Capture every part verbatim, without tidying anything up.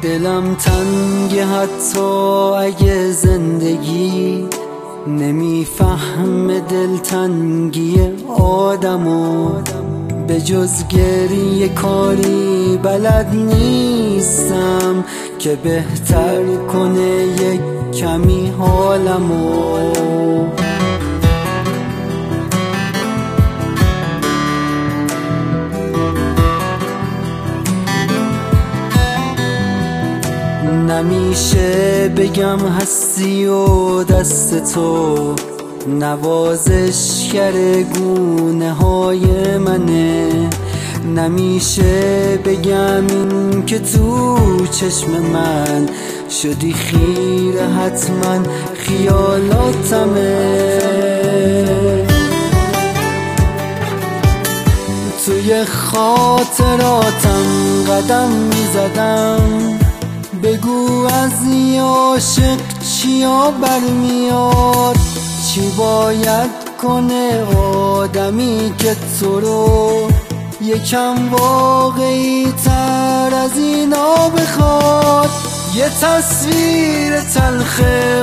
دلم تنگه حتی اگه زندگی نمیفهم دلتنگی آدمو، به جز گریه کاری بلد نیستم که بهتر کنه یک کمی حالمو. نمیشه بگم هستی و دست تو نوازشگر گونه های منه، نمیشه بگم این که تو چشم من شدی خیره حتما خیالاتمه. توی خاطراتم قدم میزدم، بگو از یه عاشق چیا برمیاد، چی باید کنه آدمی که تو رو یکم واقعی تر از اینا بخواد. یه تصویر تلخ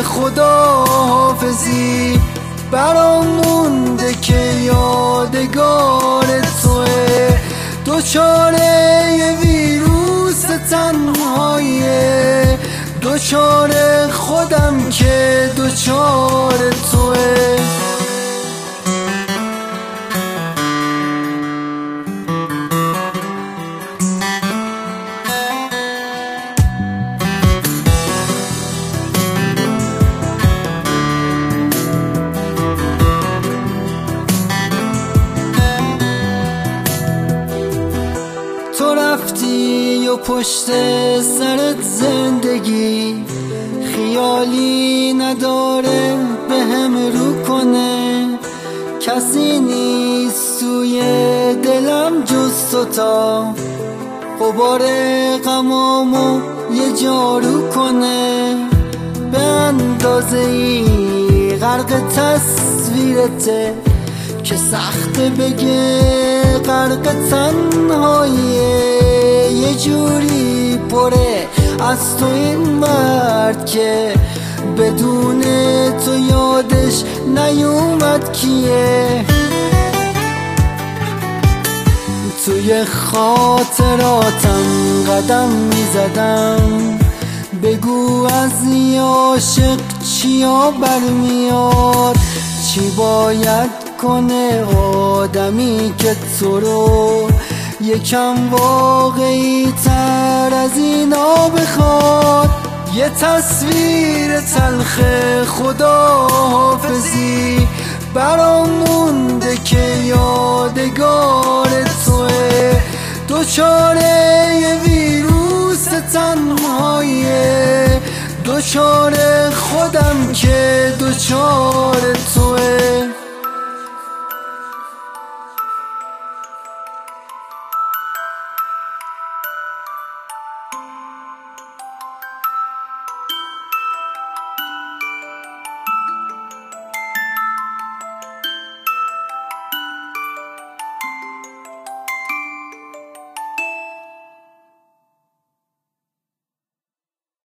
خداحافظی برام مونده که یادگار توه، دوچاره یه ویروس تنهاییه، دوچاره خودم که دوچاره توه. تو رفتی و پشت سرت زندگی خیالی نداره به هم رو کنه، کسی نیست توی دلم جز تو تا غبار غمامو یه جارو کنه. به اندازه ای غرق تصویرته که سخته بگه غرق تنهاییه، یه جوری پره از تو این مرد که بدون تو یادش نیومد کیه. توی خاطراتم قدم میزدم، بگو از یه عاشق چیا برمیاد، چی باید کنه آدمی که تو رو یکم واقعی تر از اینا بخواد. یه تصویر تلخ خداحافظی برام مونده که یادگار توه، دوچاره یه ویروس تنهاییه، دوچاره خودم که دوچاره توه.